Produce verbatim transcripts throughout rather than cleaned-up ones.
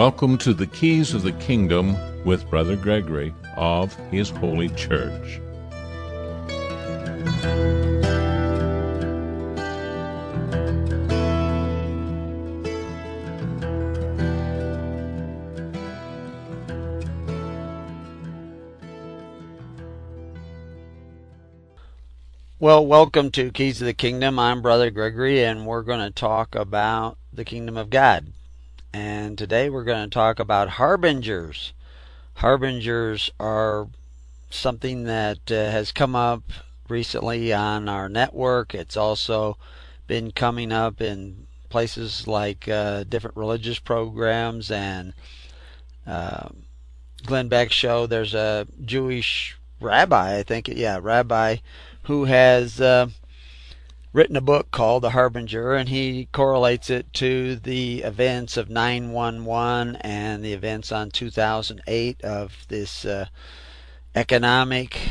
Welcome to the Keys of the Kingdom with Brother Gregory of His Holy Church. Well, welcome to Keys of the Kingdom. I'm Brother Gregory, and we're going to talk about the Kingdom of God. And today we're going to talk about harbingers. Harbingers are something that uh, has come up recently on our network. It's also been coming up in places like uh, different religious programs and uh, Glenn Beck's show. There's a Jewish rabbi, I think, yeah, rabbi, who has uh, written a book called The Harbinger, and he correlates it to the events of nine one one and the events on two thousand eight of this uh, economic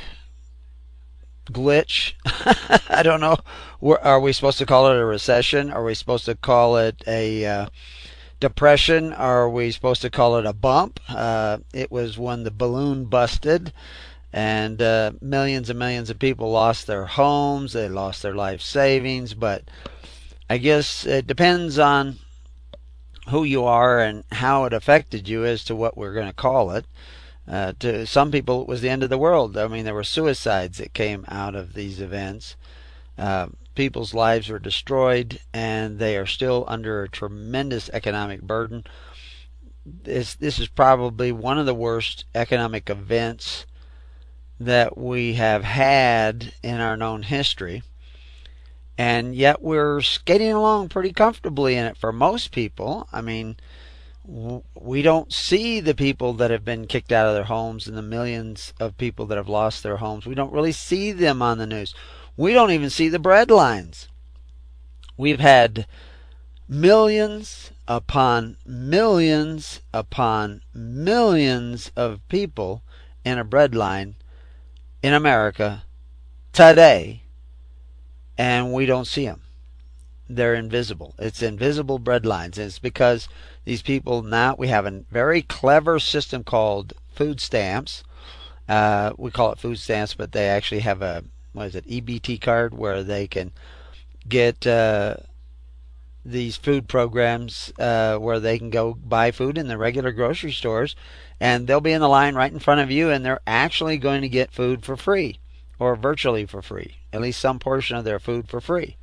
glitch. I don't know. Are we supposed to call it a recession? Are we supposed to call it a uh, depression? Are we supposed to call it a bump? Uh, it was when the balloon busted. And uh, millions and millions of people lost their homes, they lost their life savings, but I guess it depends on who you are and how it affected you as to what we're going to call it. Uh, to some people, it was the end of the world. I mean, there were suicides that came out of these events. Uh, people's lives were destroyed, and they are still under a tremendous economic burden. This, this is probably one of the worst economic events that we have had in our known history, and yet we're skating along pretty comfortably in it for most people. I mean, w- we don't see the people that have been kicked out of their homes and the millions of people that have lost their homes. We don't really see them on the news. We don't even see the bread lines. We've had millions upon millions upon millions of people in a bread line in America today, and we don't see them. They're invisible. It's invisible bread lines. And it's because these people now, we have a very clever system called food stamps. Uh, we call it food stamps, but they actually have a, what is it, E B T card, where they can get uh, these food programs uh, where they can go buy food in the regular grocery stores, and they'll be in the line right in front of you, and they're actually going to get food for free, or virtually for free, at least some portion of their food for free.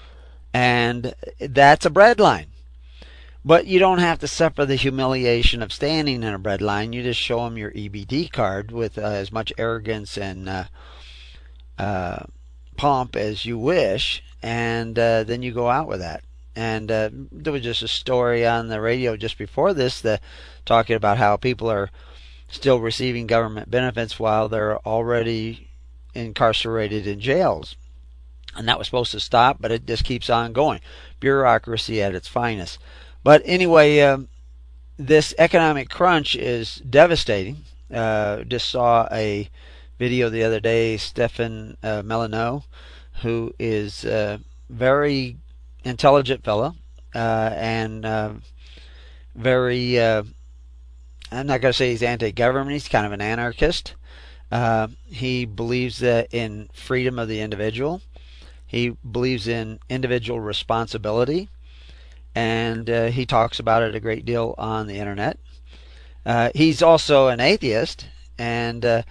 And that's a bread line. But you don't have to suffer the humiliation of standing in a bread line. You just show them your E B T card with uh, as much arrogance and uh, uh, pomp as you wish, and uh, then you go out with that. And uh, there was just a story on the radio just before this that talking about how people are still receiving government benefits while they're already incarcerated in jails. And that was supposed to stop, but it just keeps on going. Bureaucracy at its finest. But anyway, um, this economic crunch is devastating. Uh, just saw a video the other day, Stephen uh, Milano, who is a very intelligent fellow, uh, and uh, very, uh, I'm not going to say he's anti-government, he's kind of an anarchist. Uh, he believes that in freedom of the individual. He believes in individual responsibility, and uh, he talks about it a great deal on the internet. Uh, he's also an atheist, and uh,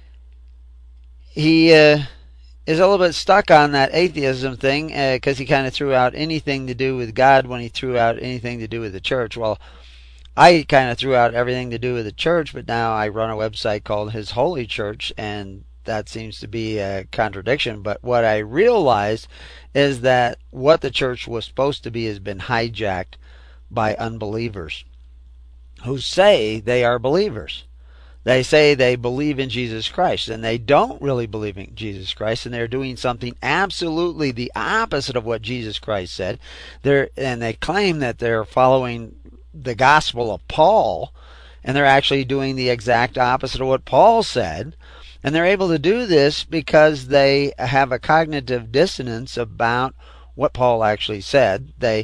he uh, is a little bit stuck on that atheism thing because uh, he kind of threw out anything to do with God when he threw out anything to do with the church. Well, I kind of threw out everything to do with the church, but now I run a website called His Holy Church, and that seems to be a contradiction. But what I realized is that what the church was supposed to be has been hijacked by unbelievers who say they are believers. They say they believe in Jesus Christ, and they don't really believe in Jesus Christ, and they're doing something absolutely the opposite of what Jesus Christ said. They're, and they claim that they're following the gospel of Paul, and they're actually doing the exact opposite of what Paul said. And they're able to do this because they have a cognitive dissonance about what Paul actually said. They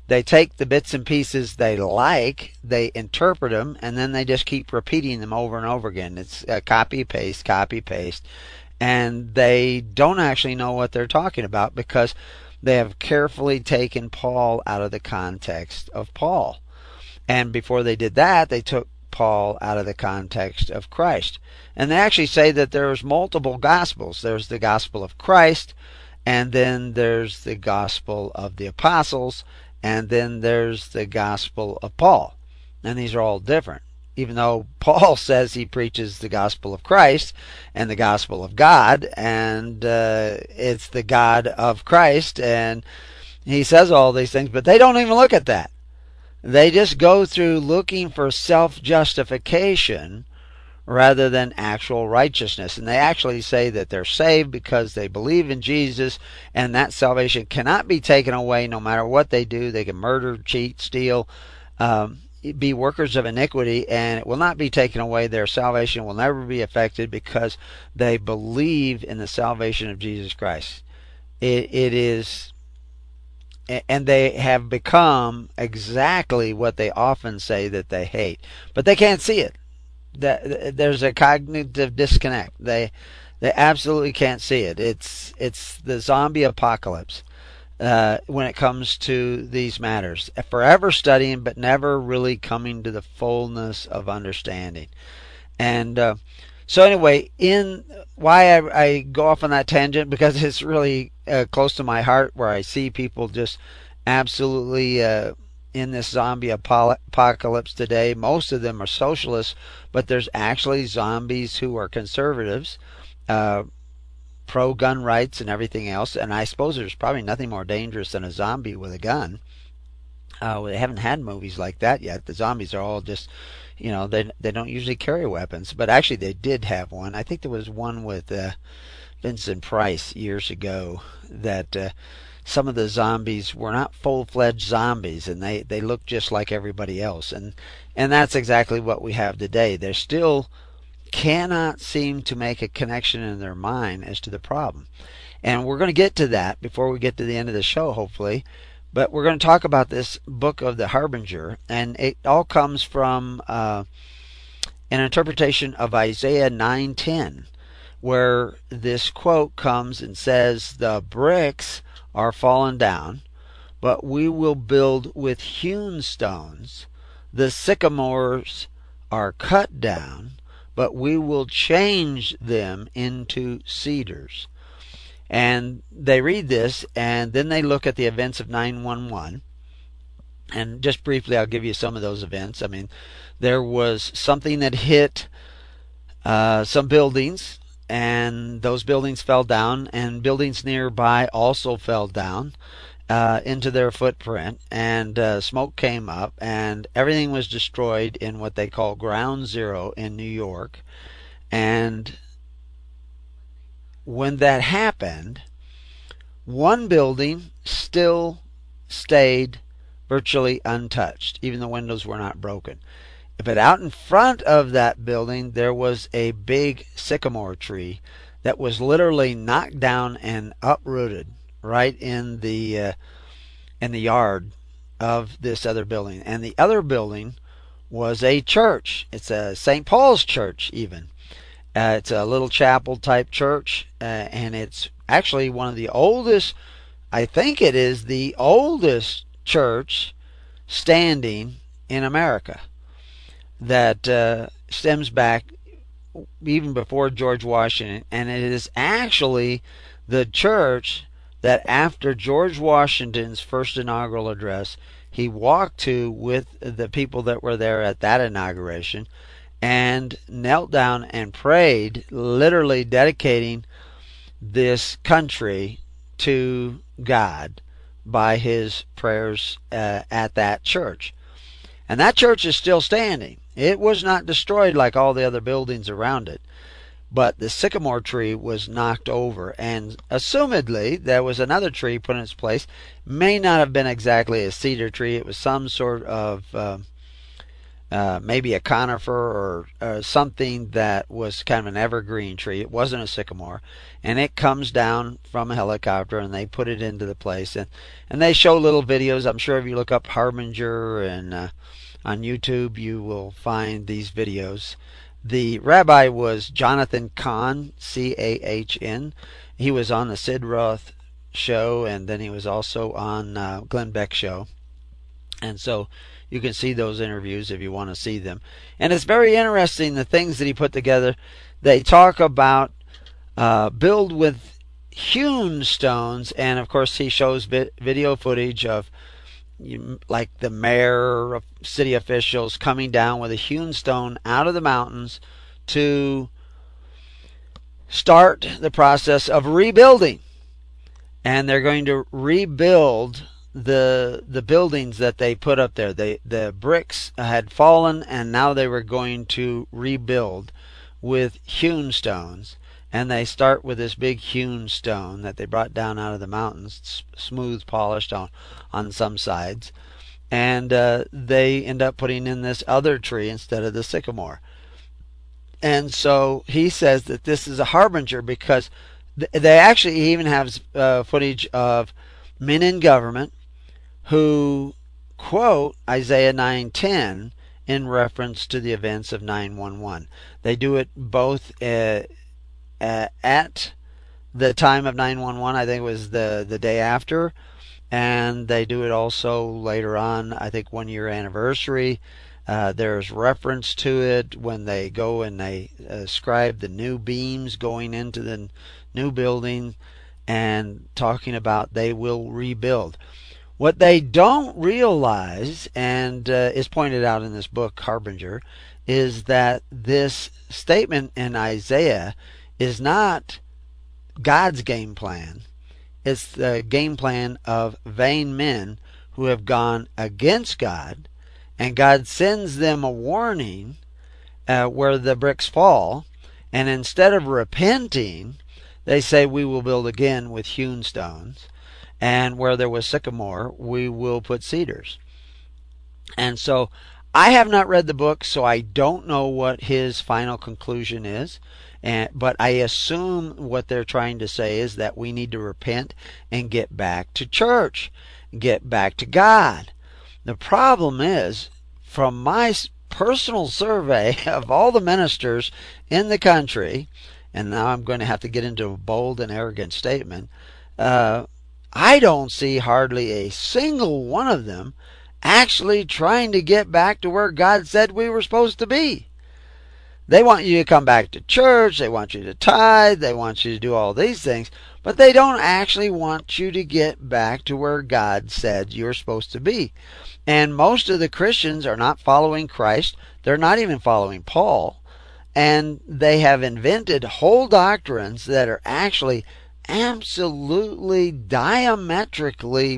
They take the bits and pieces they like, they interpret them, and then they just keep repeating them over and over again. It's a copy paste, copy paste, and they don't actually know what they're talking about because they have carefully taken Paul out of the context of Paul. And before they did that, they took Paul out of the context of Christ. And they actually say that there's multiple gospels. There's the gospel of Christ, and then there's the gospel of the apostles, and then there's the gospel of Paul. And these are all different. Even though Paul says he preaches the gospel of Christ and the gospel of God, and uh, it's the God of Christ, and he says all these things, but they don't even look at that. They just go through looking for self-justification rather than actual righteousness. And they actually say that they're saved because they believe in Jesus, and that salvation cannot be taken away no matter what they do. They can murder, cheat, steal, um, be workers of iniquity, and it will not be taken away. Their salvation will never be affected because they believe in the salvation of Jesus Christ. It, it is... And they have become exactly what they often say that they hate. But they can't see it. There's a cognitive disconnect. They they absolutely can't see it. It's it's the zombie apocalypse uh, when it comes to these matters. Forever studying, but never really coming to the fullness of understanding. And uh, so anyway, in why I, I go off on that tangent, because it's really uh, close to my heart, where I see people just absolutely uh, in this zombie apocalypse today. Most of them are socialists, but there's actually zombies who are conservatives, uh, pro-gun rights and everything else. And I suppose there's probably nothing more dangerous than a zombie with a gun. Uh, they haven't had movies like that yet. The zombies are all just, you know, they they don't usually carry weapons, but actually they did have one. I think there was one with uh, Vincent Price years ago that uh, some of the zombies were not full-fledged zombies, and they, they looked just like everybody else. And and that's exactly what we have today. They still cannot seem to make a connection in their mind as to the problem. And we're going to get to that before we get to the end of the show, hopefully. But we're going to talk about this book of the Harbinger, and it all comes from uh, an interpretation of Isaiah nine ten, where this quote comes and says, "The bricks are fallen down, but we will build with hewn stones. The sycamores are cut down, but we will change them into cedars." And they read this, and then they look at the events of nine one one. And just briefly, I'll give you some of those events. I mean, there was something that hit uh, some buildings, and those buildings fell down, and buildings nearby also fell down uh, into their footprint, and uh, smoke came up, and everything was destroyed in what they call Ground Zero in New York. And when that happened, one building still stayed virtually untouched, even the windows were not broken. But out in front of that building, there was a big sycamore tree that was literally knocked down and uprooted right in the uh, in the yard of this other building. And the other building was a church. It's a Saint Paul's church, even. Uh, it's a little chapel type church, uh, and it's actually one of the oldest, I think it is the oldest church standing in America, that uh, stems back even before George Washington. And it is actually the church that after George Washington's first inaugural address, he walked to with the people that were there at that inauguration, and knelt down and prayed, literally dedicating this country to God by his prayers uh, at that church. And that church is still standing. It was not destroyed like all the other buildings around it, but the sycamore tree was knocked over, and assumedly there was another tree put in its place. May not have been exactly a cedar tree. It was some sort of uh, uh, maybe a conifer or, or something that was kind of an evergreen tree. It wasn't a sycamore. And it comes down from a helicopter and they put it into the place. And, and they show little videos. I'm sure if you look up Harbinger and uh, on YouTube, you will find these videos. The rabbi was Jonathan Cahn, C A H N. He was on the Sid Roth show, and then he was also on uh, Glenn Beck's show. And so you can see those interviews if you want to see them. And it's very interesting, the things that he put together. They talk about uh, build with hewn stones, and of course he shows vi- video footage of like the mayor, city officials coming down with a hewn stone out of the mountains to start the process of rebuilding. And they're going to rebuild the the buildings that they put up there. They, the bricks had fallen, and now they were going to rebuild with hewn stones. And they start with this big hewn stone that they brought down out of the mountains, smooth, polished on, on some sides. And uh, they end up putting in this other tree instead of the sycamore. And so he says that this is a harbinger because th- they actually even have uh, footage of men in government who quote Isaiah nine ten in reference to the events of nine one one. They do it both uh, Uh, at the time of nine one one. I think it was the, the day after, and they do it also later on, I think one year anniversary. Uh, there's reference to it when they go and they ascribe the new beams going into the new building and talking about they will rebuild. What they don't realize, and uh, is pointed out in this book, Harbinger, is that this statement in Isaiah is not God's game plan. It's the game plan of vain men who have gone against God, and God sends them a warning uh, where the bricks fall, and instead of repenting, they say, we will build again with hewn stones, and where there was sycamore, we will put cedars. And so I have not read the book, so I don't know what his final conclusion is. And, but I assume what they're trying to say is that we need to repent and get back to church, get back to God. The problem is, from my personal survey of all the ministers in the country, and now I'm going to have to get into a bold and arrogant statement, uh, I don't see hardly a single one of them actually trying to get back to where God said we were supposed to be. They want you to come back to church, they want you to tithe, they want you to do all these things, but they don't actually want you to get back to where God said you're supposed to be. And most of the Christians are not following Christ, they're not even following Paul, and they have invented whole doctrines that are actually absolutely diametrically,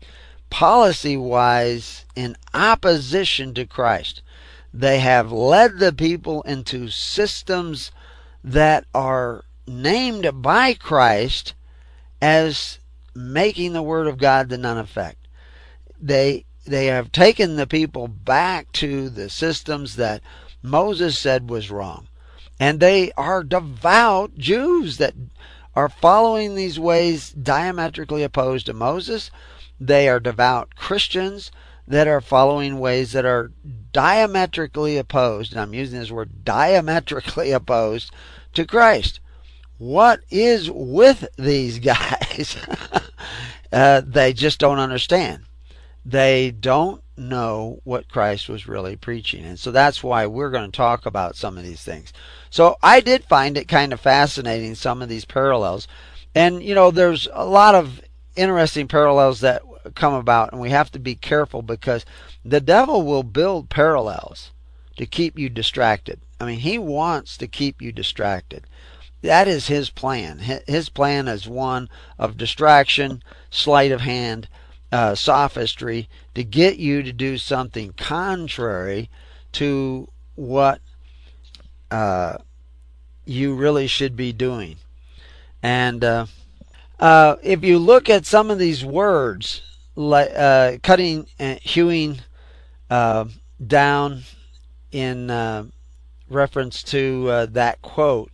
policy-wise, in opposition to Christ. They have led the people into systems that are named by Christ as making the Word of God to none effect. They they have taken the people back to the systems that Moses said was wrong. And they are devout Jews that are following these ways diametrically opposed to Moses. They are devout Christians that are following ways that are diametrically opposed, and I'm using this word diametrically opposed to Christ. What is with these guys? uh, they just don't understand. They don't know what Christ was really preaching. And so that's why we're going to talk about some of these things. So I did find it kind of fascinating, some of these parallels. And, you know, there's a lot of interesting parallels that come about, and we have to be careful because the devil will build parallels to keep you distracted. I mean, he wants to keep you distracted. That is his plan. His plan is one of distraction, sleight of hand, uh, sophistry, to get you to do something contrary to what uh, you really should be doing. And uh, uh, if you look at some of these words, like uh, cutting and hewing uh, down in uh, reference to uh, that quote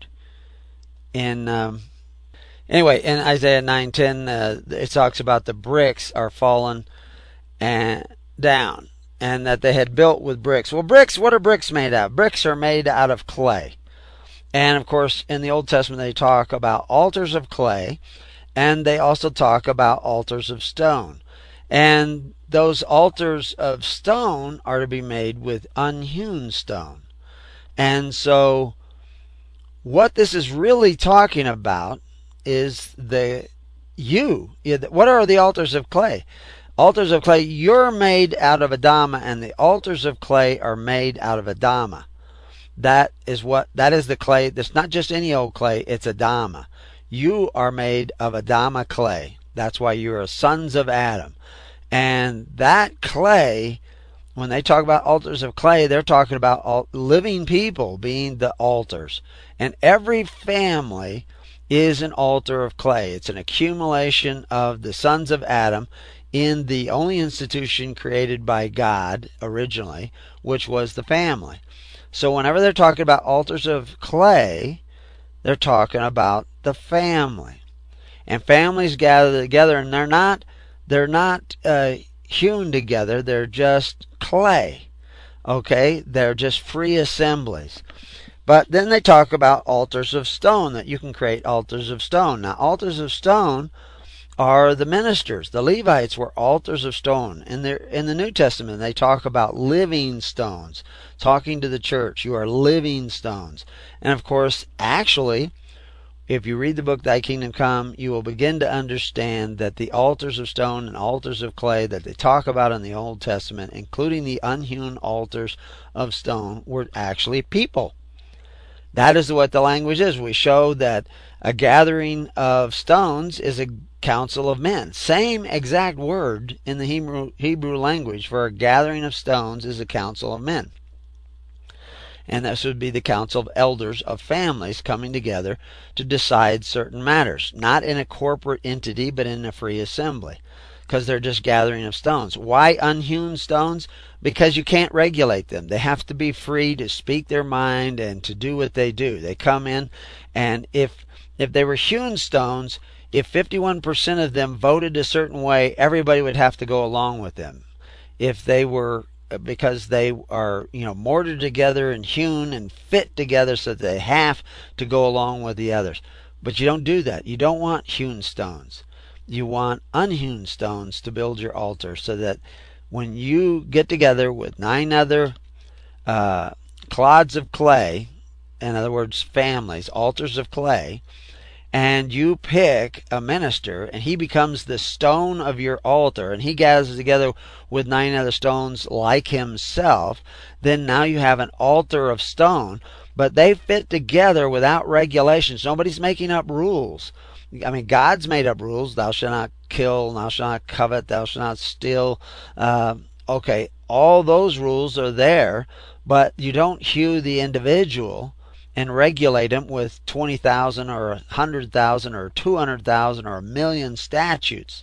in um, anyway in Isaiah nine ten. Uh, it talks about the bricks are fallen and down, and that they had built with bricks. Well, bricks, what are bricks made out of? Bricks are made out of clay. And of course, in the Old Testament, they talk about altars of clay, and they also talk about altars of stone. And those altars of stone are to be made with unhewn stone. And so, what this is really talking about is the you. What are the altars of clay? Altars of clay, you're made out of Adama, and the altars of clay are made out of Adama. That is what that is the clay. That's not just any old clay, it's Adama. You are made of Adama clay. That's why you are sons of Adam. And that clay, when they talk about altars of clay, they're talking about living people being the altars. And every family is an altar of clay. It's an accumulation of the sons of Adam in the only institution created by God originally, which was the family. So whenever they're talking about altars of clay, they're talking about the family. And families gather together, and they're not they're not uh, hewn together. They're just clay. Okay? They're just free assemblies. But then they talk about altars of stone, that you can create altars of stone. Now, altars of stone are the ministers. The Levites were altars of stone. In the, in the New Testament, they talk about living stones, talking to the church. You are living stones. And of course, actually, if you read the book Thy Kingdom Come, you will begin to understand that the altars of stone and altars of clay that they talk about in the Old Testament, including the unhewn altars of stone, were actually people. That is what the language is. We show that a gathering of stones is a council of men. Same exact word in the Hebrew, Hebrew language for a gathering of stones is a council of men. And this would be the council of elders of families coming together to decide certain matters. Not in a corporate entity, but in a free assembly. Because they're just gathering of stones. Why unhewn stones? Because you can't regulate them. They have to be free to speak their mind and to do what they do. They come in, and if if they were hewn stones, if fifty-one percent of them voted a certain way, everybody would have to go along with them. If they were, because they are, you know, mortared together and hewn and fit together so that they have to go along with the others. But you don't do that. You don't want hewn stones. You want unhewn stones to build your altar, so that when you get together with nine other uh, clods of clay, in other words, families, altars of clay, and you pick a minister, and he becomes the stone of your altar, and he gathers together with nine other stones like himself, then now you have an altar of stone, but they fit together without regulations. Nobody's making up rules. I mean, God's made up rules. Thou shalt not kill, thou shalt not covet, thou shalt not steal. Uh, okay, all those rules are there, but you don't hew the individual and regulate him with twenty thousand or one hundred thousand or two hundred thousand or a million statutes.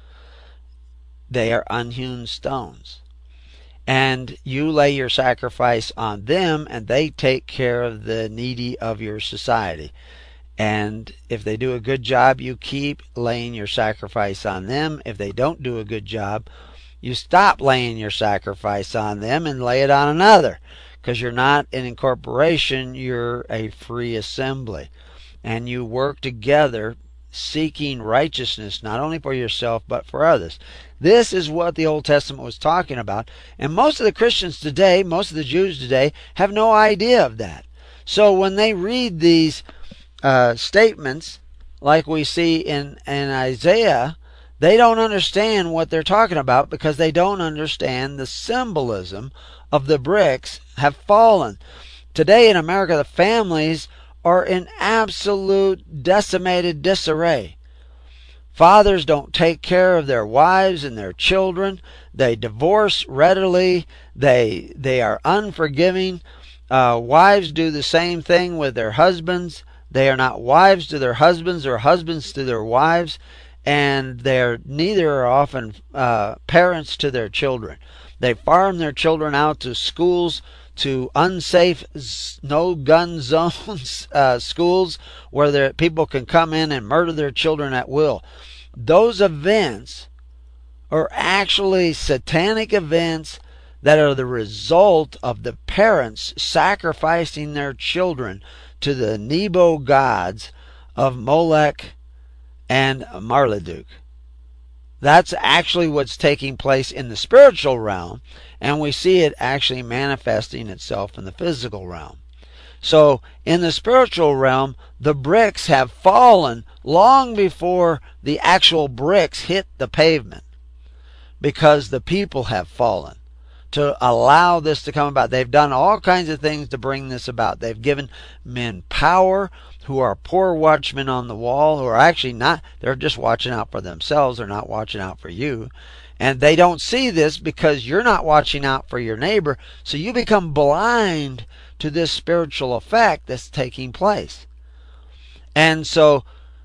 They are unhewn stones. And you lay your sacrifice on them, and they take care of the needy of your society. And if they do a good job, you keep laying your sacrifice on them. If they don't do a good job, you stop laying your sacrifice on them and lay it on another. Because you're not an incorporation, you're a free assembly. And you work together seeking righteousness, not only for yourself, but for others. This is what the Old Testament was talking about. And most of the Christians today, most of the Jews today, have no idea of that. So when they read these uh, statements, like we see in, in Isaiah, they don't understand what they're talking about, because they don't understand the symbolism of the bricks have fallen. Today in America, the families are in absolute decimated disarray. Fathers don't take care of their wives and their children. They divorce readily. They they are unforgiving. Uh, wives do the same thing with their husbands. They are not wives to their husbands or husbands to their wives. And they're neither are often uh, parents to their children. They farm their children out to schools to unsafe, no gun zones, uh, schools where there, people can come in and murder their children at will. Those events are actually satanic events that are the result of the parents sacrificing their children to the Nebo gods of Molech and Marduk. That's actually what's taking place in the spiritual realm, and we see it actually manifesting itself in the physical realm. So, in the spiritual realm, the bricks have fallen long before the actual bricks hit the pavement, because the people have fallen to allow this to come about. They've done all kinds of things to bring this about. They've given men power who are poor watchmen on the wall, who are actually not, they're just watching out for themselves. They're not watching out for you. And they don't see this because you're not watching out for your neighbor. So you become blind to this spiritual effect that's taking place. And so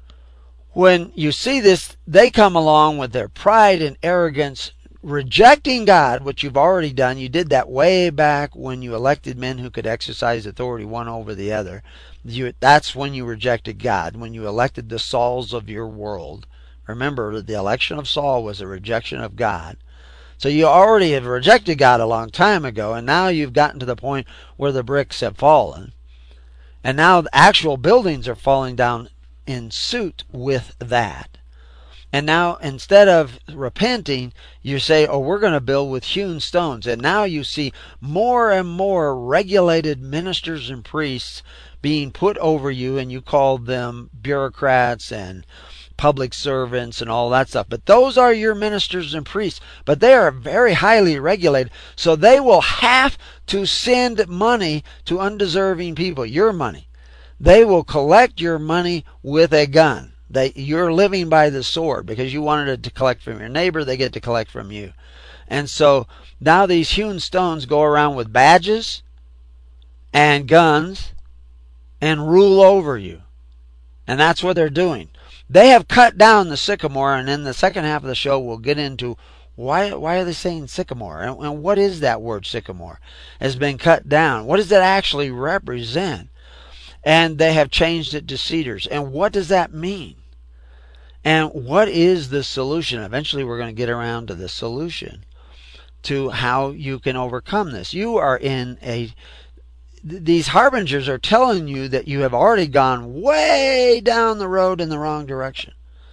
when you see this, they come along with their pride and arrogance, rejecting God, which you've already done. You did that way back when you elected men who could exercise authority one over the other. You, that's when you rejected God, when you elected the Sauls of your world. Remember, the election of Saul was a rejection of God. So you already had rejected God a long time ago, and now you've gotten to the point where the bricks have fallen. And now the actual buildings are falling down in suit with that. And now, instead of repenting, you say, oh, we're going to build with hewn stones. And now you see more and more regulated ministers and priests being put over you, and you call them bureaucrats and public servants and all that stuff. But those are your ministers and priests. But they are very highly regulated, so they will have to send money to undeserving people, your money. They will collect your money with a gun. They, you're living by the sword because you wanted it to collect from your neighbor. They get to collect from you. And so now these hewn stones go around with badges and guns and rule over you. And that's what they're doing. They have cut down the sycamore, and in the second half of the show we'll get into why why are they saying sycamore, and, and what is that word sycamore has been cut down. What does that actually represent? And they have changed it to cedars. And what does that mean? And what is the solution? Eventually we're going to get around to the solution to how you can overcome this. You are in a... These harbingers are telling you that you have already gone way down the road in the wrong direction.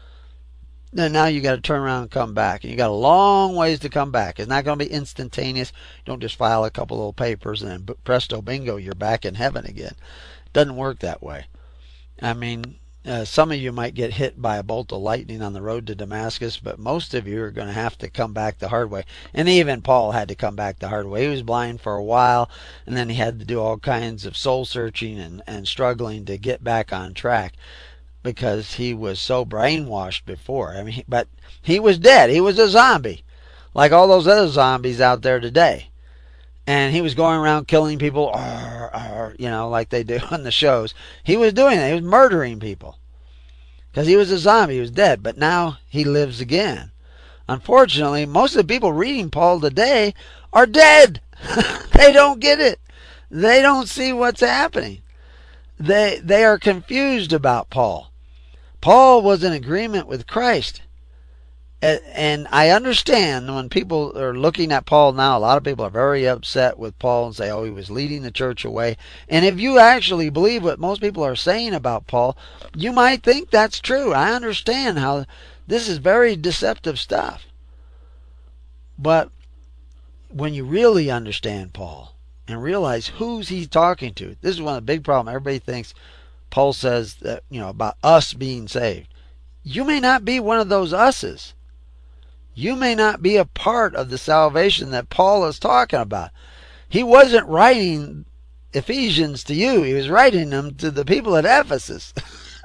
Then now you got to turn around and come back. And you got a long ways to come back. It's not going to be instantaneous. You don't just file a couple little papers and then presto bingo, you're back in heaven again. Doesn't work that way. I mean, uh, some of you might get hit by a bolt of lightning on the road to Damascus, but most of you are going to have to come back the hard way. And even Paul had to come back the hard way. He was blind for a while, and then he had to do all kinds of soul searching and, and struggling to get back on track because he was so brainwashed before. I mean, but he was dead. He was a zombie, like all those other zombies out there today. And he was going around killing people, arr, arr, you know, like they do on the shows. He was doing it. He was murdering people. Because he was a zombie. He was dead. But now he lives again. Unfortunately, most of the people reading Paul today are dead. They don't get it. They don't see what's happening. They, they are confused about Paul. Paul was in agreement with Christ. And I understand when people are looking at Paul now, a lot of people are very upset with Paul and say, oh, he was leading the church away. And if you actually believe what most people are saying about Paul, you might think that's true. I understand how this is very deceptive stuff. But when you really understand Paul and realize who's he talking to, this is one of the big problems. Everybody thinks Paul says that, you know, about us being saved. You may not be one of those us's. You may not be a part of the salvation that Paul is talking about. He wasn't writing Ephesians to you. He was writing them to the people at Ephesus.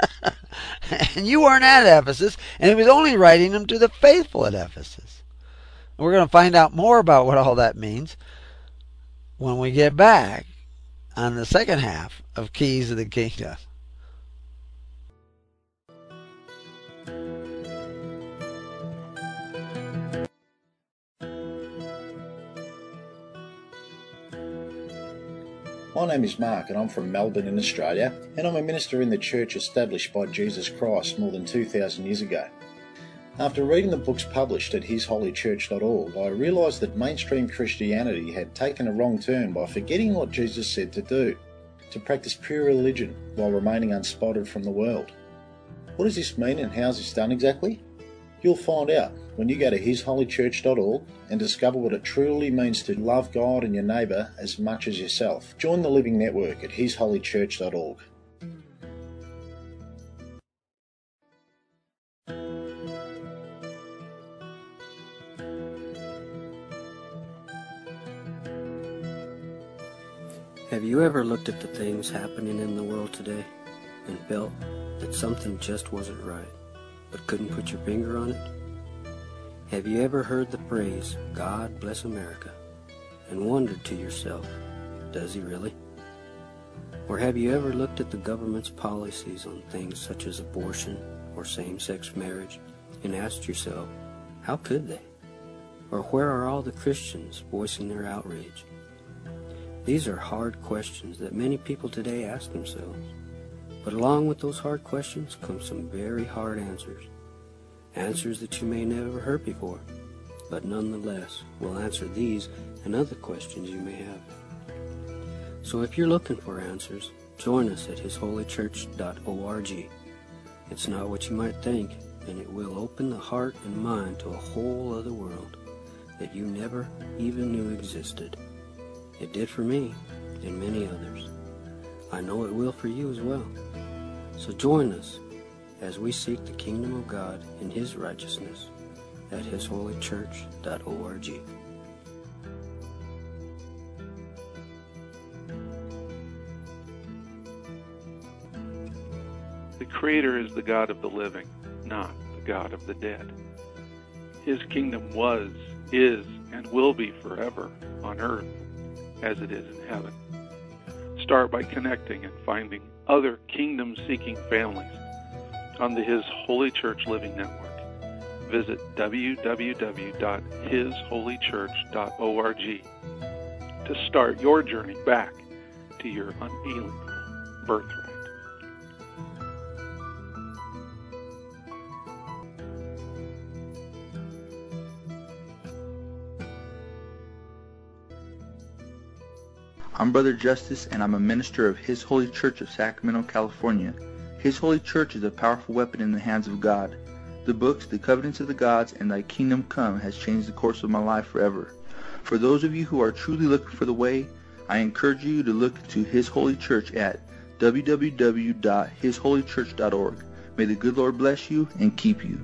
And you weren't at Ephesus, and he was only writing them to the faithful at Ephesus. And we're going to find out more about what all that means when we get back on the second half of Keys of the Kingdom. My name is Mark and I'm from Melbourne in Australia, and I'm a minister in the church established by Jesus Christ more than two thousand years ago. After reading the books published at his holy church dot org, I realised that mainstream Christianity had taken a wrong turn by forgetting what Jesus said to do, to practice pure religion while remaining unspotted from the world. What does this mean and how is this done exactly? You'll find out when you go to his holy church dot org and discover what it truly means to love God and your neighbour as much as yourself. Join the Living Network at his holy church dot org. Have you ever looked at the things happening in the world today and felt that something just wasn't right, but couldn't put your finger on it? Have you ever heard the phrase, God bless America, and wondered to yourself, does he really? Or have you ever looked at the government's policies on things such as abortion or same-sex marriage and asked yourself, how could they? Or where are all the Christians voicing their outrage? These are hard questions that many people today ask themselves. But along with those hard questions come some very hard answers. Answers that you may never have heard before, but nonetheless will answer these and other questions you may have. So if you're looking for answers, join us at his holy church dot org. It's not what you might think, and it will open the heart and mind to a whole other world that you never even knew existed. It did for me and many others. I know it will for you as well. So join us as we seek the kingdom of God and his righteousness at his holy church dot org. The Creator is the God of the living, not the God of the dead. His kingdom was, is, and will be forever on earth as it is in heaven. Start by connecting and finding other kingdom-seeking families on the His Holy Church Living Network. Visit w w w dot his holy church dot org to start your journey back to your unalienable birthright. I'm Brother Justice, and I'm a minister of His Holy Church of Sacramento, California. His Holy Church is a powerful weapon in the hands of God. The books, The Covenants of the Gods, and Thy Kingdom Come has changed the course of my life forever. For those of you who are truly looking for the way, I encourage you to look to His Holy Church at w w w dot his holy church dot org. May the good Lord bless you and keep you.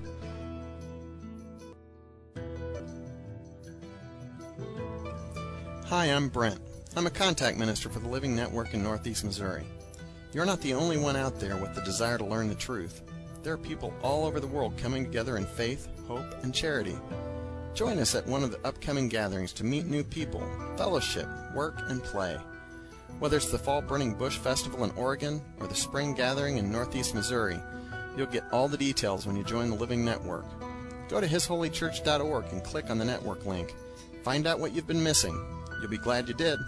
Hi, I'm Brent. I'm a contact minister for the Living Network in Northeast Missouri. You're not the only one out there with the desire to learn the truth. There are people all over the world coming together in faith, hope, and charity. Join us at one of the upcoming gatherings to meet new people, fellowship, work, and play. Whether it's the Fall Burning Bush Festival in Oregon or the Spring Gathering in Northeast Missouri, you'll get all the details when you join the Living Network. Go to his holy church dot org and click on the network link. Find out what you've been missing. You'll be glad you did.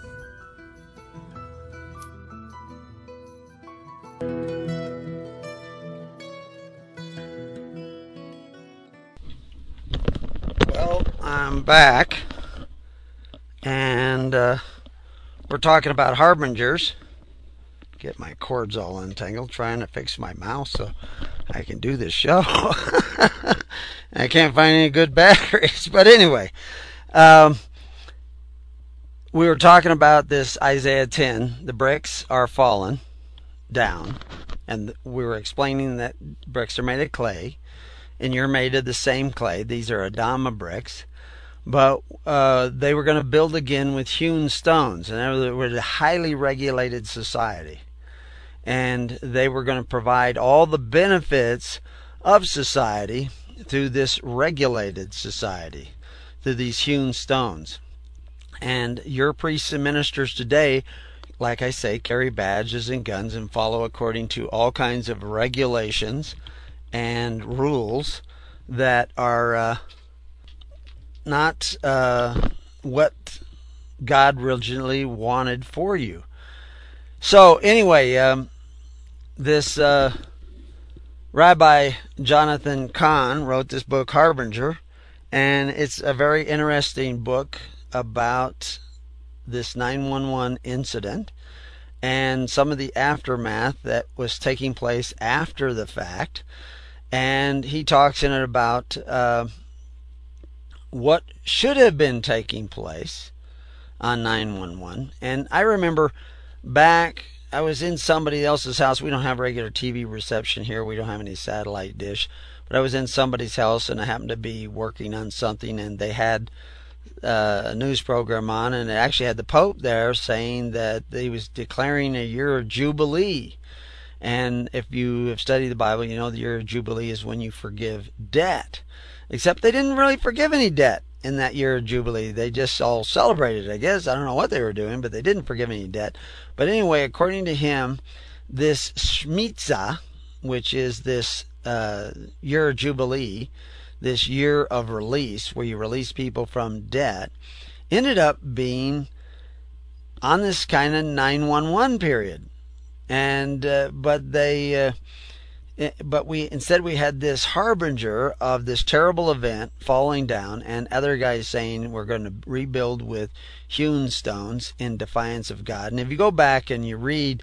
Well, I'm back, and uh, we're talking about harbingers. Get my cords all untangled, trying to fix my mouse so I can do this show. I can't find any good batteries, but anyway, um, we were talking about this Isaiah ten. The bricks are fallen down, and we were explaining that bricks are made of clay, and you're made of the same clay. These are Adama bricks, but uh, they were going to build again with hewn stones, and they were a highly regulated society, and they were going to provide all the benefits of society through this regulated society, through these hewn stones. And your priests and ministers today, like I say, carry badges and guns and follow according to all kinds of regulations and rules that are uh, not uh, what God originally wanted for you. So anyway, um, this uh, Rabbi Jonathan Cahn wrote this book, Harbinger, and it's a very interesting book about this nine one one incident and some of the aftermath that was taking place after the fact. And he talks in it about uh, what should have been taking place on nine one one. And I remember back, I was in somebody else's house. We don't have regular T V reception here. We don't have any satellite dish. But I was in somebody's house, and I happened to be working on something, and they had uh, a news program on, and it actually had the Pope there saying that he was declaring a year of Jubilee. And if you have studied the Bible, you know the year of Jubilee is when you forgive debt. Except they didn't really forgive any debt in that year of Jubilee. They just all celebrated, I guess. I don't know what they were doing, but they didn't forgive any debt. But anyway, according to him, this Shemitah, which is this uh, year of Jubilee, this year of release, where you release people from debt, ended up being on this kind of nine one one period. And uh, but they, uh, but we instead we had this harbinger of this terrible event falling down, and other guys saying we're going to rebuild with hewn stones in defiance of God. And if you go back and you read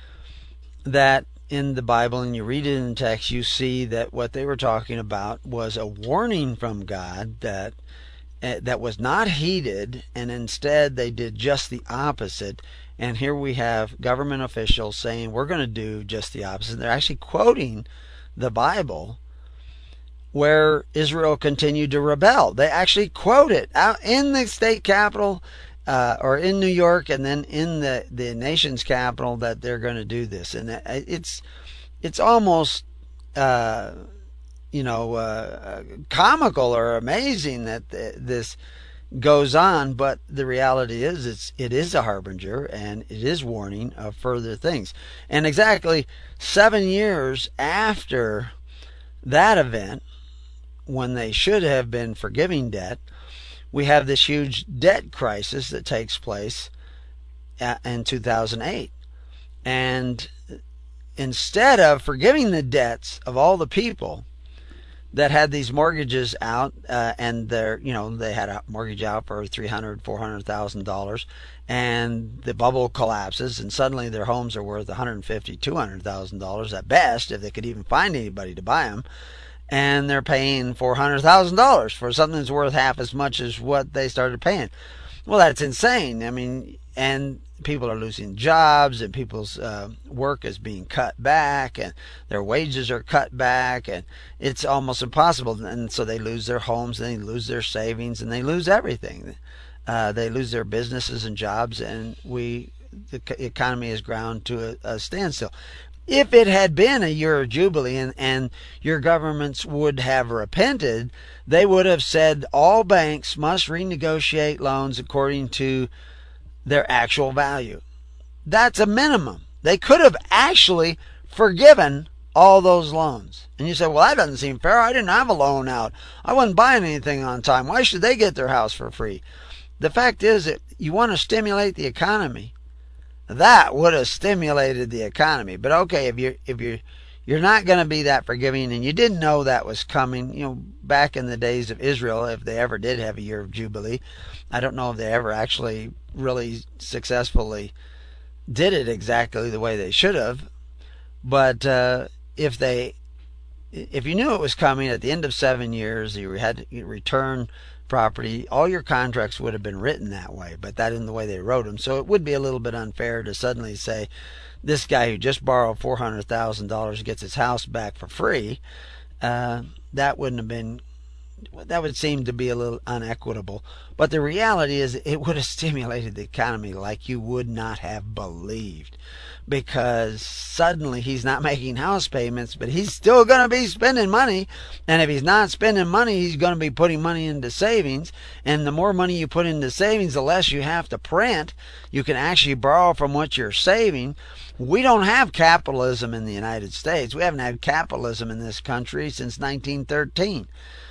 that in the Bible and you read it in the text, you see that what they were talking about was a warning from God that uh, that was not heeded, and instead they did just the opposite. And here we have government officials saying we're going to do just the opposite. They're actually quoting the Bible where Israel continued to rebel. They actually quote it out in the state capital uh, or in New York, and then in the, the nation's capital, that they're going to do this. And it's it's almost uh, you know uh, comical or amazing that this goes on, but the reality is it's it is a harbinger, and it is warning of further things. And exactly seven years after that event, when they should have been forgiving debt, we have this huge debt crisis that takes place in two thousand eight. And instead of forgiving the debts of all the people that had these mortgages out, uh, and they're, you know, they had a mortgage out for three hundred thousand dollars, four hundred thousand dollars, and the bubble collapses, and suddenly their homes are worth one hundred fifty thousand dollars, two hundred thousand dollars at best, if they could even find anybody to buy them, and they're paying four hundred thousand dollars for something that's worth half as much as what they started paying. Well, that's insane. I mean, and people are losing jobs, and people's uh, work is being cut back, and their wages are cut back, and it's almost impossible. And so they lose their homes, and they lose their savings, and they lose everything. Uh, they lose their businesses and jobs, and we the economy is ground to a, a standstill. If it had been a year of Jubilee and, and your governments would have repented, they would have said all banks must renegotiate loans according to their actual value. That's a minimum. They could have actually forgiven all those loans. And you say, well, that doesn't seem fair. I didn't have a loan out. I wasn't buying anything on time. Why should they get their house for free? The fact is that you want to stimulate the economy. That would have stimulated the economy. But okay, if you're if you're you're not going to be that forgiving, and you didn't know that was coming, you know, back in the days of Israel, if they ever did have a year of Jubilee, I don't know if they ever actually really successfully did it exactly the way they should have. But uh, if they, if you knew it was coming at the end of seven years, you had to return property, all your contracts would have been written that way, but that isn't the way they wrote them. So it would be a little bit unfair to suddenly say this guy who just borrowed four hundred thousand dollars gets his house back for free. Uh, that wouldn't have been, that would seem to be a little unequitable. But the reality is it would have stimulated the economy like you would not have believed, because suddenly he's not making house payments, but he's still going to be spending money. And if he's not spending money, he's going to be putting money into savings. And the more money you put into savings, the less you have to print. You can actually borrow from what you're saving. We don't have capitalism in the United States. We haven't had capitalism in this country since nineteen thirteen.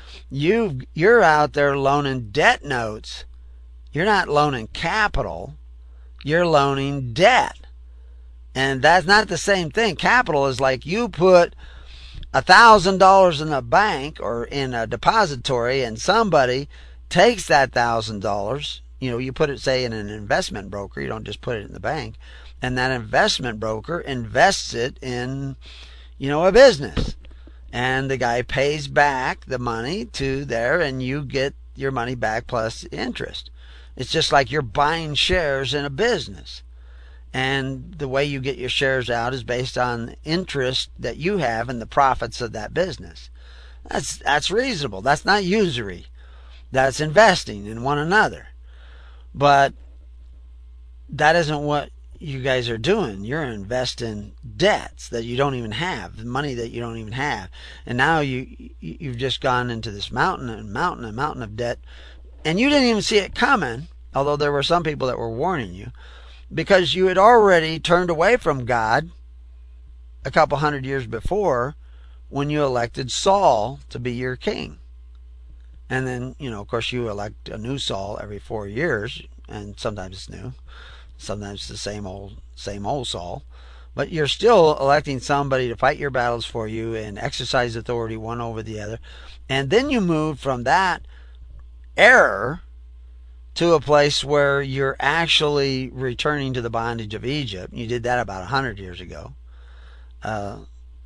You, you're out there loaning debt notes. You're not loaning capital. You're loaning debt. And that's not the same thing. Capital is like you put a thousand dollars in a bank or in a depository, and somebody takes that thousand dollars. You know, you put it, say, in an investment broker. You don't just put it in the bank. And that investment broker invests it in, you know, a business. And the guy pays back the money to there, and you get your money back plus interest. It's just like you're buying shares in a business. And the way you get your shares out is based on interest that you have in the profits of that business. That's that's reasonable. That's not usury. That's investing in one another. But that isn't what you guys are doing. You're investing debts that you don't even have, money that you don't even have. And now you you've just gone into this mountain and mountain and mountain of debt, and you didn't even see it coming, although there were some people that were warning you, because you had already turned away from God a couple hundred years before when you elected Saul to be your king. And then, you know, of course, you elect a new Saul every four years, and sometimes it's new. Sometimes it's the same old, same old Saul. But you're still electing somebody to fight your battles for you and exercise authority one over the other. And then you move from that error to a place where you're actually returning to the bondage of Egypt. You did that about a hundred years ago. Uh,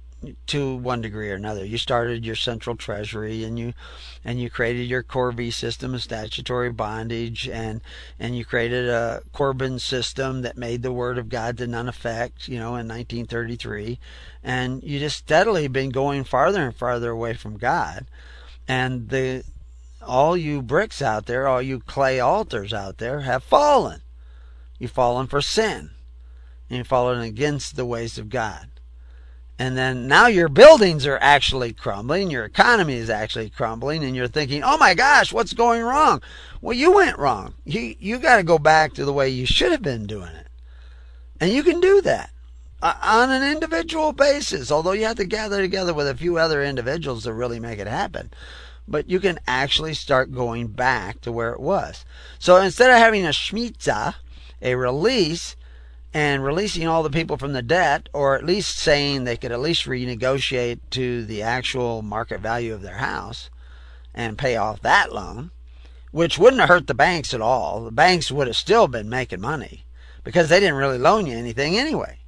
to one degree or another. You started your central treasury, and you and you created your Corby system of statutory bondage, and and you created a Corbin system that made the word of God to none effect, you know, in nineteen thirty-three. And you just steadily been going farther and farther away from God. And the all you bricks out there, all you clay altars out there have fallen. You've fallen for sin. And you've fallen against the ways of God. And then now your buildings are actually crumbling, your economy is actually crumbling, and you're thinking, oh my gosh, what's going wrong? Well, you went wrong. You you got to go back to the way you should have been doing it. And you can do that uh, on an individual basis, although you have to gather together with a few other individuals to really make it happen. But you can actually start going back to where it was. So instead of having a shmita, a release, and releasing all the people from the debt, or at least saying they could at least renegotiate to the actual market value of their house and pay off that loan, which wouldn't have hurt the banks at all. The banks would have still been making money because they didn't really loan you anything anyway.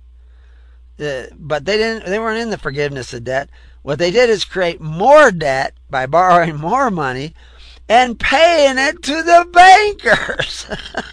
Uh, but they didn't. They weren't in the forgiveness of debt. What they did is create more debt by borrowing more money and paying it to the bankers.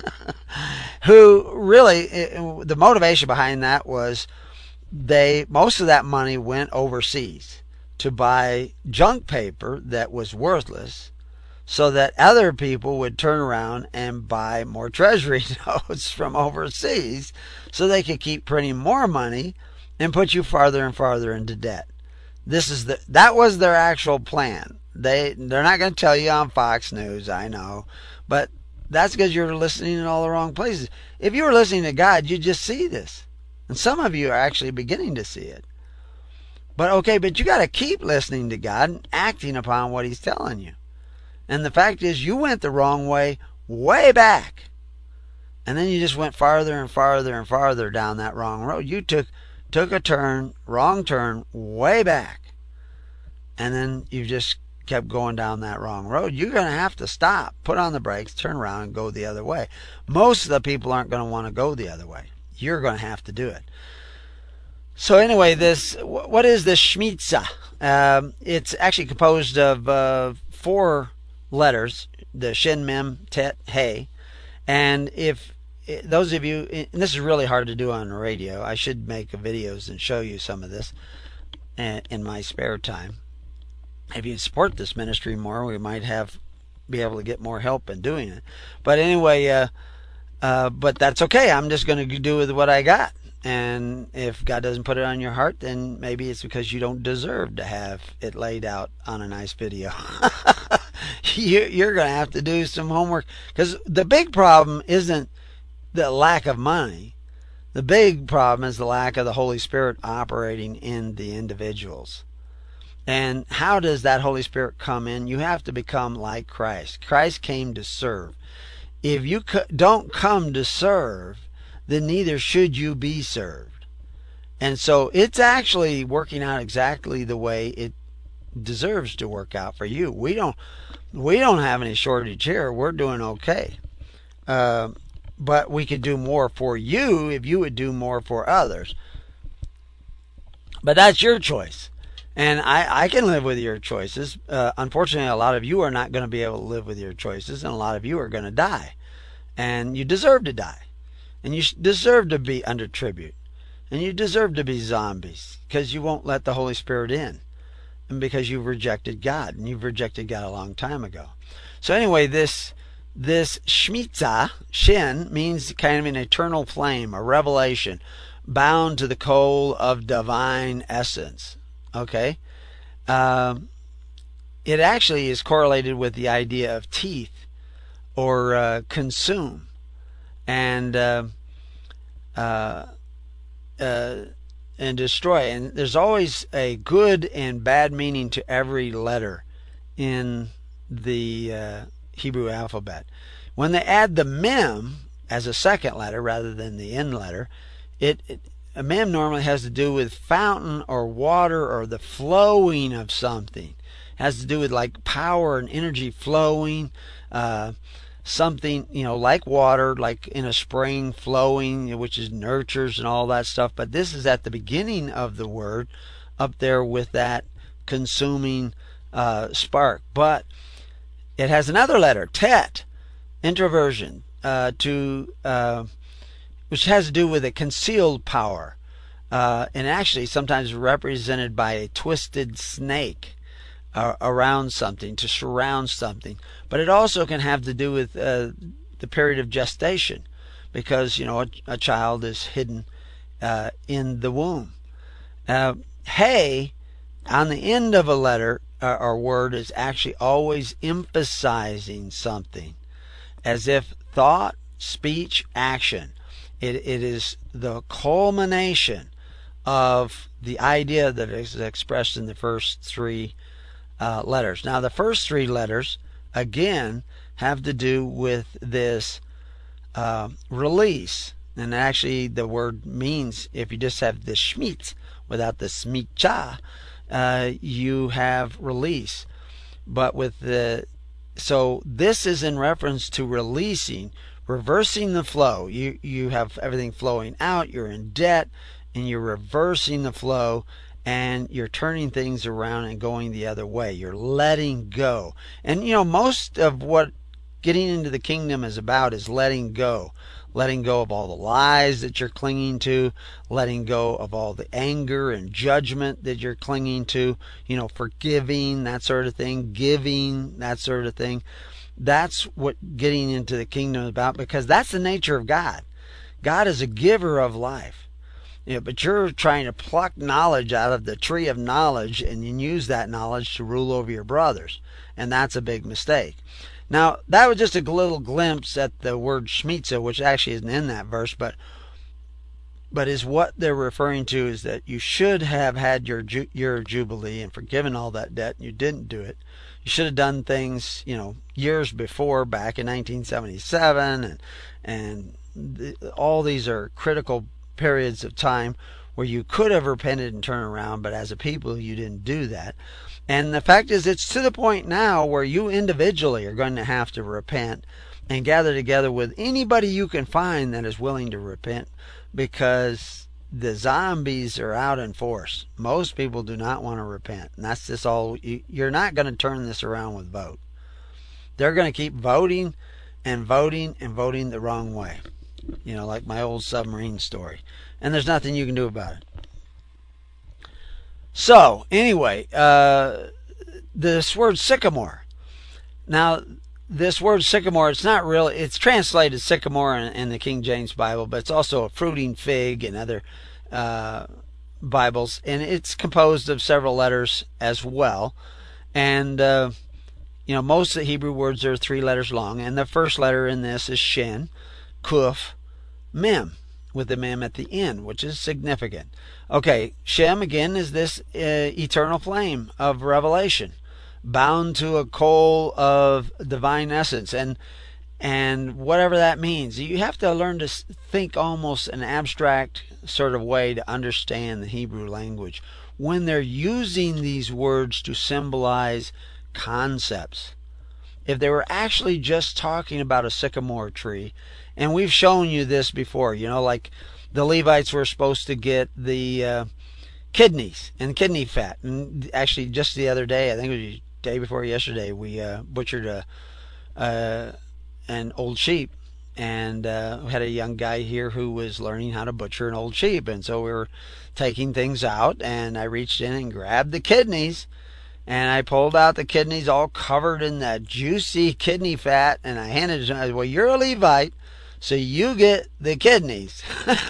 Who really, the motivation behind that was they, most of that money went overseas to buy junk paper that was worthless so that other people would turn around and buy more treasury notes from overseas so they could keep printing more money and put you farther and farther into debt. This is the, that was their actual plan. They, they're not going to tell you on Fox News, I know, but that's because you're listening in all the wrong places. If you were listening to God, you'd just see this. And some of you are actually beginning to see it. But okay, but you got to keep listening to God and acting upon what He's telling you. And the fact is, you went the wrong way way back. And then you just went farther and farther and farther down that wrong road. You took took a turn, wrong turn, way back. And then you just kept going down that wrong road. You're going to have to stop, put on the brakes, turn around, and go the other way. Most of the people aren't going to want to go the other way. You're going to have to do it. So anyway, this what is this Shemitah? Um, it's actually composed of uh, four letters, the Shin, Mem, Tet, Hey. And if those of you, and this is really hard to do on the radio, I should make videos and show you some of this in my spare time. If you support this ministry more, we might have be able to get more help in doing it. But anyway, uh, uh, but that's okay. I'm just going to do with what I got. And if God doesn't put it on your heart, then maybe it's because you don't deserve to have it laid out on a nice video. you, you're going to have to do some homework. Because the big problem isn't the lack of money. The big problem is the lack of the Holy Spirit operating in the individuals. And how does that Holy Spirit come in? You have to become like Christ. Christ came to serve. If you don't come to serve, then neither should you be served. And so it's actually working out exactly the way it deserves to work out for you. We don't we don't have any shortage here. We're doing okay. Uh, but we could do more for you if you would do more for others. But that's your choice. And I, I can live with your choices. Uh, unfortunately, a lot of you are not going to be able to live with your choices, and a lot of you are going to die. And you deserve to die. And you deserve to be under tribute. And you deserve to be zombies because you won't let the Holy Spirit in. And because you've rejected God. And you've rejected God a long time ago. So anyway, this this Shemitah, Shin, means kind of an eternal flame, a revelation, bound to the coal of divine essence. Okay? Um, it actually is correlated with the idea of teeth or uh, consume. And uh, uh, uh, and destroy. And there's always a good and bad meaning to every letter in the uh, Hebrew alphabet. When they add the mem as a second letter rather than the end letter, it, it a mem normally has to do with fountain or water or the flowing of something. It has to do with like power and energy flowing, uh, something, you know, like water, like in a spring flowing, which is nurtures and all that stuff. But this is at the beginning of the word, up there with that consuming uh, spark. But it has another letter, tet, introversion, uh, to uh, which has to do with a concealed power, uh, and actually sometimes represented by a twisted snake uh, around something, to surround something. But it also can have to do with uh, the period of gestation, because, you know, a, a child is hidden uh, in the womb. Uh, hey, on the end of a letter uh, or word is actually always emphasizing something, as if thought, speech, action. It, it is the culmination of the idea that is expressed in the first three uh, letters. Now, the first three letters, again, have to do with this uh, release. And actually, the word means, if you just have the shmit without the smicha, uh, you have release. But with the, so this is in reference to releasing, reversing the flow. You you have everything flowing out, you're in debt, and you're reversing the flow, and you're turning things around and going the other way. You're letting go. And, you know, most of what getting into the kingdom is about is letting go. Letting go of all the lies that you're clinging to, letting go of all the anger and judgment that you're clinging to, you know, forgiving, that sort of thing, giving, that sort of thing. That's what getting into the kingdom is about, because that's the nature of God. God is a giver of life. You know, but you're trying to pluck knowledge out of the tree of knowledge and you use that knowledge to rule over your brothers. And that's a big mistake. Now, that was just a little glimpse at the word Shemitah, which actually isn't in that verse, but but is what they're referring to is that you should have had your ju- your jubilee and forgiven all that debt, and you didn't do it. You should have done things, you know, years before, back in nineteen seventy-seven, and and the, all these are critical periods of time where you could have repented and turned around, but as a people, you didn't do that. And the fact is, it's to the point now where you individually are going to have to repent and gather together with anybody you can find that is willing to repent, because the zombies are out in force. Most people do not want to repent. And that's just all. You're not going to turn this around with vote. They're going to keep voting and voting and voting the wrong way. You know, like my old submarine story. And there's nothing you can do about it. So, anyway, uh, this word sycamore. Now, this word sycamore, it's not really, it's translated sycamore in, in the King James Bible, but it's also a fruiting fig in other uh, Bibles. And it's composed of several letters as well. And, uh, you know, most of the Hebrew words are three letters long. And the first letter in this is Shin, Kuf, Mem, with the mem at the end, which is significant. Okay, Shem again is this uh, eternal flame of revelation, bound to a coal of divine essence. And And whatever that means, you have to learn to think almost an abstract sort of way to understand the Hebrew language when they're using these words to symbolize concepts. If they were actually just talking about a sycamore tree, and we've shown you this before, you know, like the Levites were supposed to get the uh, kidneys and kidney fat. And actually, just the other day, I think it was the day before yesterday, we uh, butchered a, a an old sheep, and uh, we had a young guy here who was learning how to butcher an old sheep, and so we were taking things out, and I reached in and grabbed the kidneys, and I pulled out the kidneys all covered in that juicy kidney fat, and I handed it to him. I said, well, you're a Levite, so you get the kidneys.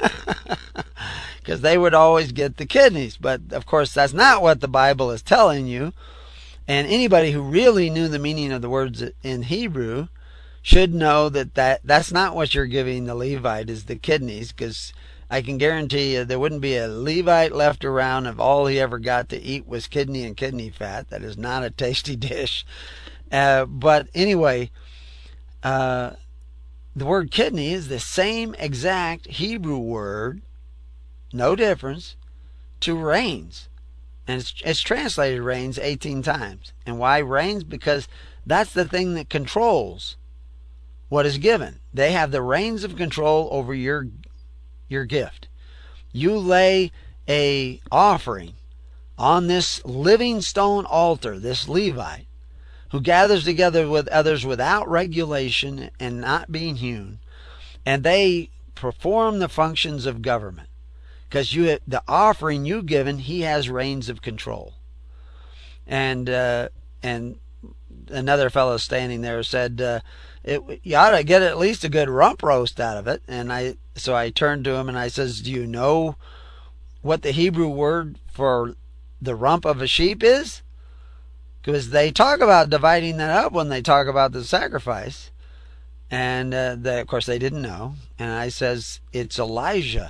Because they would always get the kidneys. But, of course, that's not what the Bible is telling you. And anybody who really knew the meaning of the words in Hebrew should know that, that that's not what you're giving the Levite, is the kidneys, because I can guarantee you there wouldn't be a Levite left around if all he ever got to eat was kidney and kidney fat. That is not a tasty dish. Uh, but anyway, uh, the word kidney is the same exact Hebrew word, no difference, to reins. And it's, it's translated reins eighteen times. And why reins? Because that's the thing that controls what is given. They have the reins of control over your your gift. You lay a offering on this living stone altar, this Levite, who gathers together with others without regulation and not being hewn, and they perform the functions of government. Because you, the offering you given, he has reins of control. And uh, and another fellow standing there said, uh, it, you ought to get at least a good rump roast out of it. And I so I turned to him and I says, do you know what the Hebrew word for the rump of a sheep is? Because they talk about dividing that up when they talk about the sacrifice. And uh, they, of course they didn't know. And I says, it's Elijah.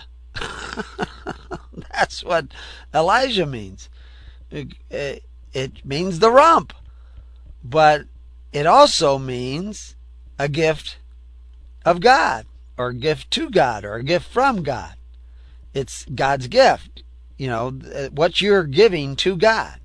That's what Elijah means. It, it, it means the rump. But it also means a gift of God, or a gift to God, or a gift from God. It's God's gift, you know, what you're giving to God.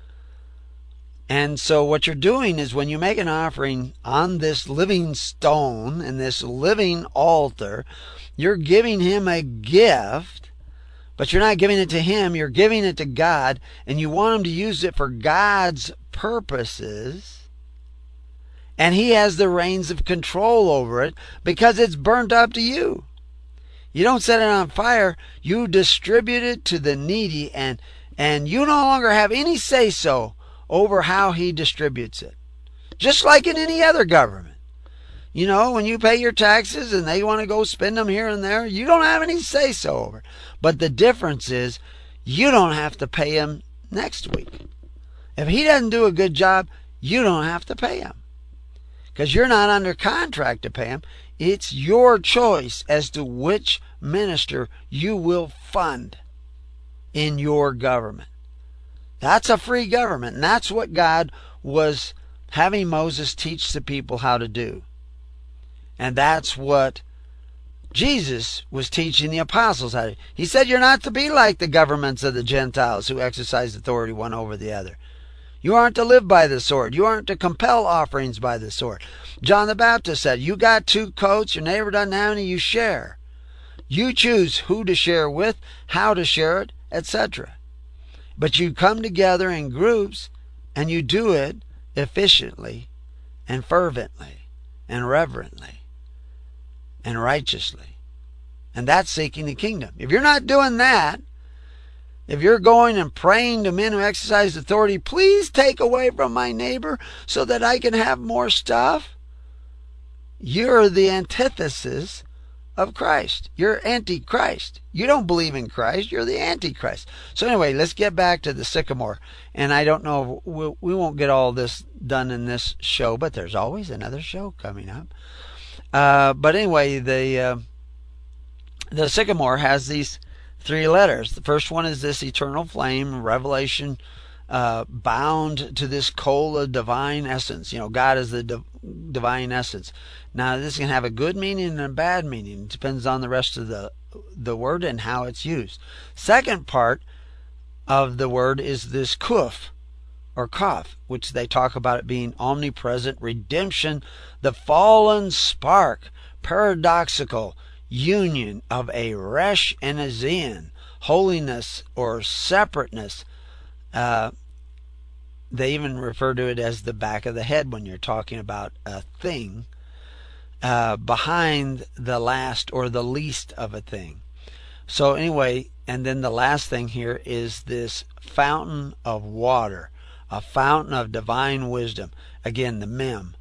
And so what you're doing is when you make an offering on this living stone and this living altar, you're giving him a gift, but you're not giving it to him, you're giving it to God, and you want him to use it for God's purposes. And he has the reins of control over it because it's burnt up to you. You don't set it on fire, you distribute it to the needy, and, and you no longer have any say-so over how he distributes it. Just like in any other government. You know, when you pay your taxes and they want to go spend them here and there, you don't have any say-so over it. But the difference is, you don't have to pay him next week. If he doesn't do a good job, you don't have to pay him. Because you're not under contract to pay him. It's your choice as to which minister you will fund in your government. That's a free government, and that's what God was having Moses teach the people how to do. And that's what Jesus was teaching the apostles how to do. He said you're not to be like the governments of the Gentiles who exercise authority one over the other. You aren't to live by the sword. You aren't to compel offerings by the sword. John the Baptist said, you got two coats, your neighbor doesn't have any, you share. You choose who to share with, how to share it, et cetera. But you come together in groups and you do it efficiently and fervently and reverently and righteously. And that's seeking the kingdom. If you're not doing that, if you're going and praying to men who exercise authority, please take away from my neighbor so that I can have more stuff, you're the antithesis of Christ. You're anti-Christ. You don't believe in Christ. You're the anti-Christ. So anyway, let's get back to the sycamore. And I don't know, we'll, we won't get all this done in this show, but there's always another show coming up. Uh, but anyway, the uh, the sycamore has these three letters. The first one is this eternal flame, Revelation uh, bound to this coal of divine essence. You know, God is the div- divine essence. Now, this can have a good meaning and a bad meaning. It depends on the rest of the the word and how it's used. Second part of the word is this kuf, or kaf, which they talk about it being omnipresent, redemption, the fallen spark, paradoxical union of a resh and a zin, holiness or separateness. Uh, they even refer to it as the back of the head when you're talking about a thing uh, behind the last or the least of a thing. So anyway, and then the last thing here is this fountain of water, a fountain of divine wisdom. Again, the mem.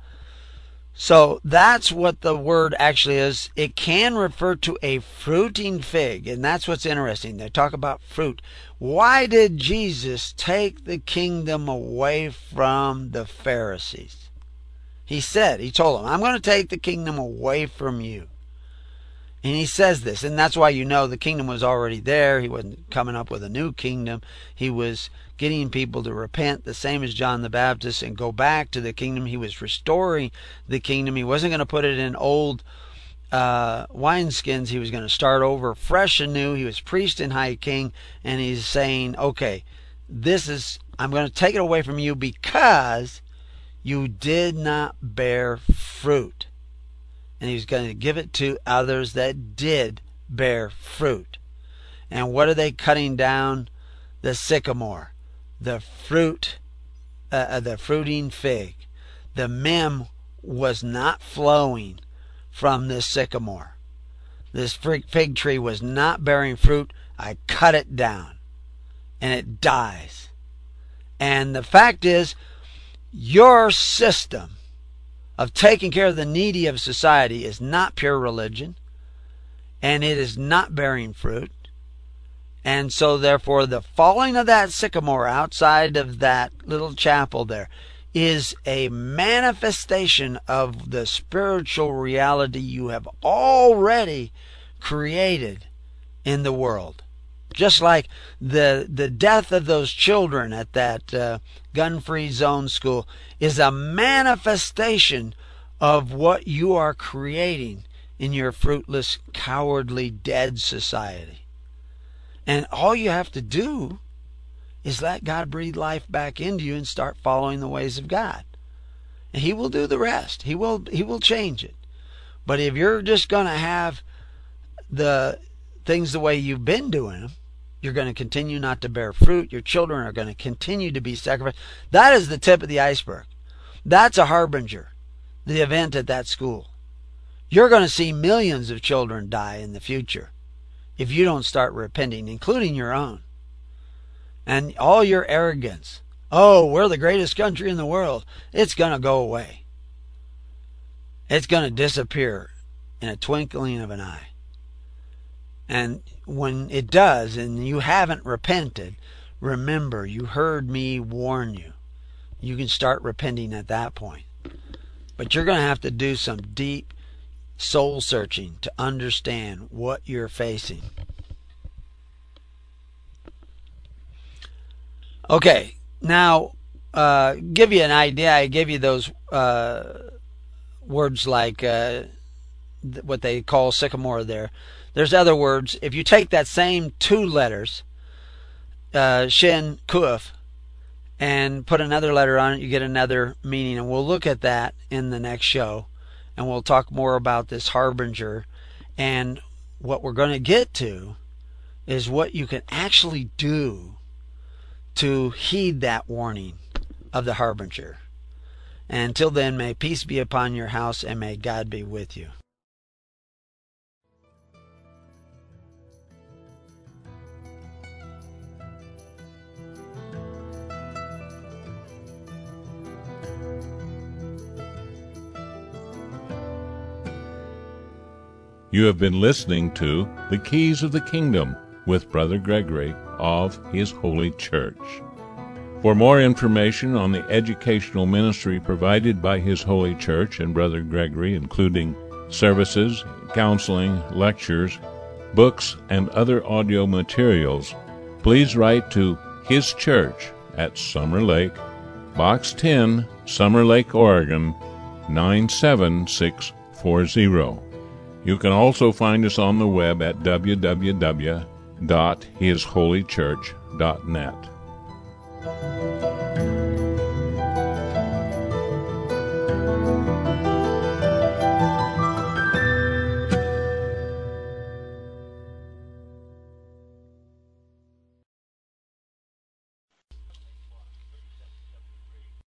So that's what the word actually is. It can refer to a fruiting fig, and that's what's interesting. They talk about fruit. Why did Jesus take the kingdom away from the Pharisees? He said, he told them, I'm going to take the kingdom away from you. And he says this, and that's why you know the kingdom was already there. He wasn't coming up with a new kingdom. He was getting people to repent, the same as John the Baptist, and go back to the kingdom. He was restoring the kingdom. He wasn't going to put it in old uh, wineskins. He was going to start over fresh and new. He was priest and high king, and he's saying, okay, this is, I'm going to take it away from you because you did not bear fruit. And he's going to give it to others that did bear fruit. And what are they cutting down? The sycamore, the fruit, uh, the fruiting fig. The mem was not flowing from this sycamore. This fig tree was not bearing fruit. I cut it down, and it dies. And the fact is, your system of taking care of the needy of society is not pure religion, and it is not bearing fruit. And so therefore the falling of that sycamore outside of that little chapel there is a manifestation of the spiritual reality you have already created in the world. Just like the the death of those children at that uh, gun-free zone school is a manifestation of what you are creating in your fruitless, cowardly, dead society. And all you have to do is let God breathe life back into you and start following the ways of God. And He will do the rest. He will He will change it. But if you're just going to have the things the way you've been doing them, you're going to continue not to bear fruit. Your children are going to continue to be sacrificed. That is the tip of the iceberg. That's a harbinger, the event at that school. You're going to see millions of children die in the future if you don't start repenting, including your own. And all your arrogance, oh, we're the greatest country in the world, it's going to go away. It's going to disappear in a twinkling of an eye. And when it does, and you haven't repented, remember, you heard me warn you. You can start repenting at that point. But you're going to have to do some deep soul searching to understand what you're facing. Okay, now, uh, give you an idea. I gave you those uh, words like uh, th- what they call sycamore there. There's other words. If you take that same two letters, uh, shin, kuf, and put another letter on it, you get another meaning. And we'll look at that in the next show. And we'll talk more about this harbinger. And what we're going to get to is what you can actually do to heed that warning of the harbinger. And until then, may peace be upon your house, and may God be with you. You have been listening to The Keys of the Kingdom with Brother Gregory of His Holy Church. For more information on the educational ministry provided by His Holy Church and Brother Gregory, including services, counseling, lectures, books, and other audio materials, please write to His Church at Summer Lake, Box ten, Summer Lake, Oregon, nine seven six four zero. You can also find us on the web at w w w dot his holy church dot net.